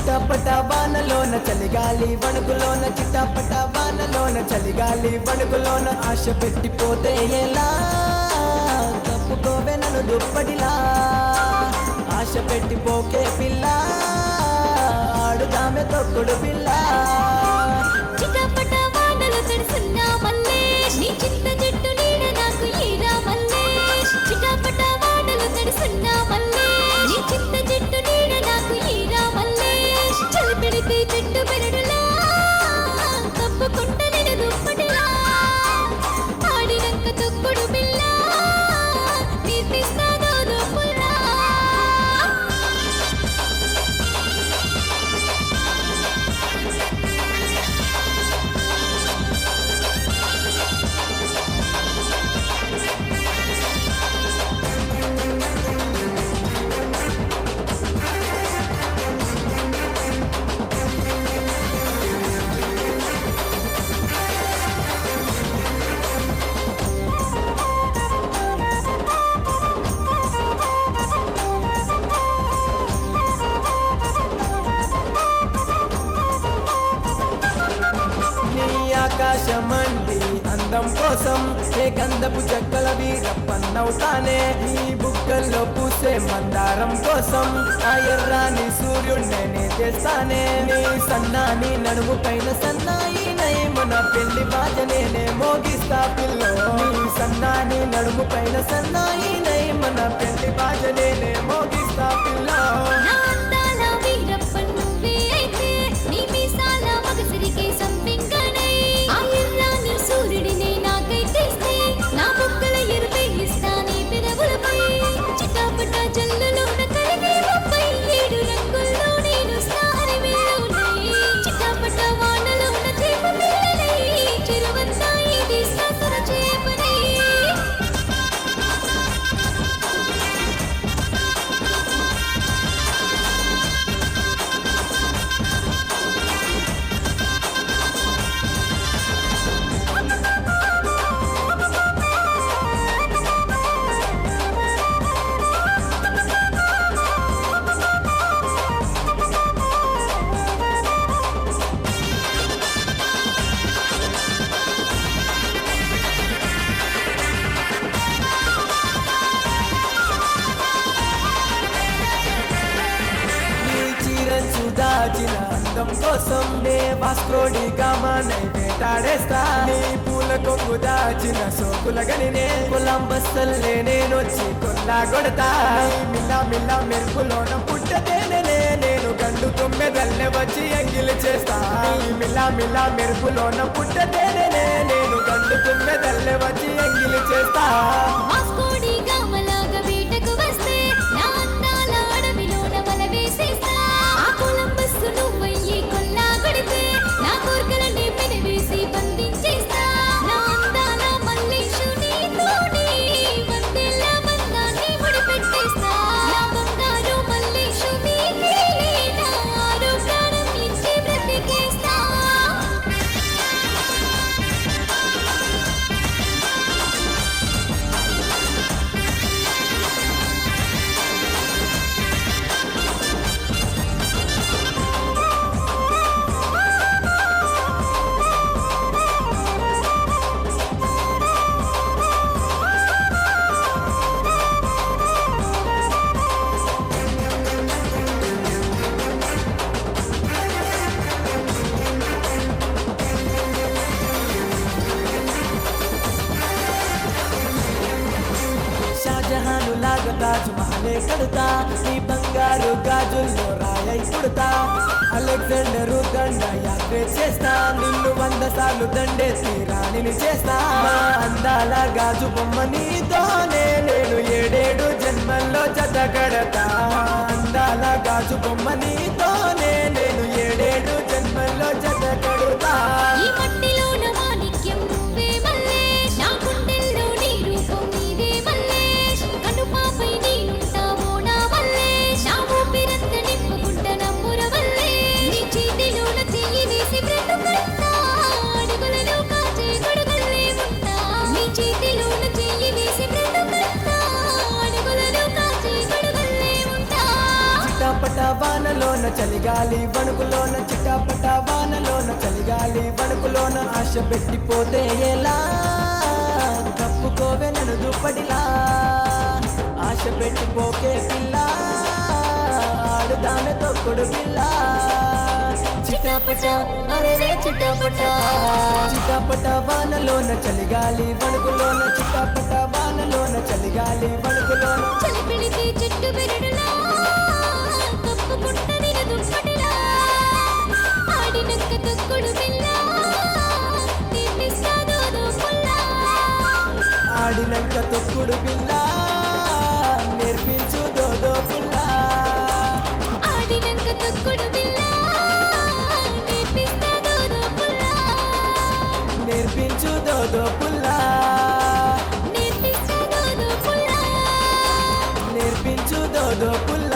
చిట్టపట వానలోన చలిగాలి వణుకులోన చిట్టపట వానలోన చలిగాలి వణుకులోన ఆశ పెట్టిపోతే ఎలా తప్పుకోవే నన్ను దుప్పటిలా ఆశ పెట్టిపోకే పిల్ల ఆడుదామె తొక్కుడు పిల్ల చిట్టపట వానలు తడుసున్నా మల్లేష్ నీ చిత్త జట్టు నీడ నాకు ఈరా మల్లేష్ చిట్టపట వానలు తడుసున్నా మల్లేష్ నీ చిత్త జట్టు నీడ నాకు ఈరా మల్లేష్ చలి పెడితే చెట్టు పెరడులా తప్పుకుంట నేను దుప్పటిలా ఆడినంక తొక్కుడు పిల్ల తీపిస్తాను దుప్పులా ఆకాశమండి అందం కోసం ఏ గంధపు చెక్కలవి రప్పన్నవుతానే నీ బుక్కల్లో పూసే మందారం కోసం ఆ ఎర్రాని సూర్యుడినే చేస్తానే నీ సన్నాని నడుము పైన సన్నాయి మన పెళ్లి బాజనేనే మోగిస్తా పిల్లో నీ సన్నాని నడుము పైన సన్నాయి మన పెళ్లి బాజనేనే మోగిస్తా పిల్లో సూర్యుడిని నాకైతేస్తే నా బుక్కల ఎరుపై ఇస్తానే పెరవులపై చిట్టపట జల్లులోన కలిగే ముప్పై 7 రంగుల్లో నేను స్నారి వేళవునై చిట్టపట వానలోన చేప పిల్లలై చెరువంతా ఇది ససర చేపనై దాచిన అందం కోసం నే వాస్కోడి గామానై వేటాడేస్తా నీ పూల కొంగు దాచిన సోకుల గనినే కొలంబస్సల్లే నేనొచ్చి కొల్లా కొడతా మిల్లా మిల్లా మెరుపులోన పుట్టతేనే నేను గండు తొమ్మెదల్లె వచ్చి ఎంగిలి చేస్తా మిల్లా మిల్లా మెరుపులోన పుట్టతేనే నేను గండు తొమ్మెదల్లె వచ్చి ఎంగిలి చేస్తా వాస్కోడి గామలాగా వేటకు వస్తే నా అందాల అడవిలోన వల వేసేస్తా కొలంబస్ నువ్వయ్యి కొల్లా కొడితే నా కోర్కెలని పెనవేసి బంధించేస్తా నా అందాల మల్లేషు నీతోని వందెల బంధాన్ని ముడిపెట్టేస్తా నా బంగారు మల్లేషు నీకే నా ఆరో ప్రాణం ఇచ్చి బ్రతికేస్తా షాజహాను లాగా తాజ్ మహలే కడతా ఈ బంగారు గాజుల్లో రాయై పుడతా అలెగ్జాండరు దండ యాత్ర చేస్తా నిన్ను 100 సార్లు దండేసి రాణిని చేస్తా మా అందాల గాజు బొమ్మ నీతోనే నేను 7 జన్మల్లో జత కడతా అందాల గాజు బొమ్మ నీతోనే నేను 7 జన్మల్లో జత కడతా ఈ మట్టిలోన మాణిక్యం నువ్వే మల్లేష్ నా గుండెల్లో నీ రూపం నీదే మల్లేష్ కనుపాపై నీనుంటావో నా మల్లేష్ నా ఊపిరంత నింపుకుంట నమ్ముర మల్లేష్ నీ చేతిలోన చెయ్యి వేసి బ్రతుకంతా అడుగులను కాచే గొడుగుల్లే ఉంటా నీ చేతిలోన చెయ్యి వేసి బ్రతుకంతా అడుగులను కాచే గొడుగుల్లే ఉంటా చిట్టపట వానలోన చలిగాలి వణుకులోన చిటాపట వానలోన చలిగాలి వణుకులోన ఆశ పెట్టిపోతే ఎలా కప్పుకోవే నన్ను దుప్పటిలా ఆశ పెట్టిపోకే పిల్ల ఆడుదామె తొక్కుడు పిల్ల చిటాపట అరే చిటాపట చిటాపట వానలోన చలిగాలి వణుకులోన చిటాపట వానలోన చలిగాలి వణుకులోన చలి పెడితే చెట్టు బెరడులా కప్పుకుంటది నా దుప్పటిలా ఆడినక్క తొక్కుడు పిల్ల తీపిస్తాదో పుల్లా ఆడినంక తొక్కుడు పిల్ల నేర్పించు దోదో పుల్ల ఆడినంక తొక్కుడు పిల్ల తీపిస్తాదో పుల్లా నేర్పించు దోదో పుల్ల నేర్పిస్తాదో పుల్లా నేర్పించు దోదో పుల్ల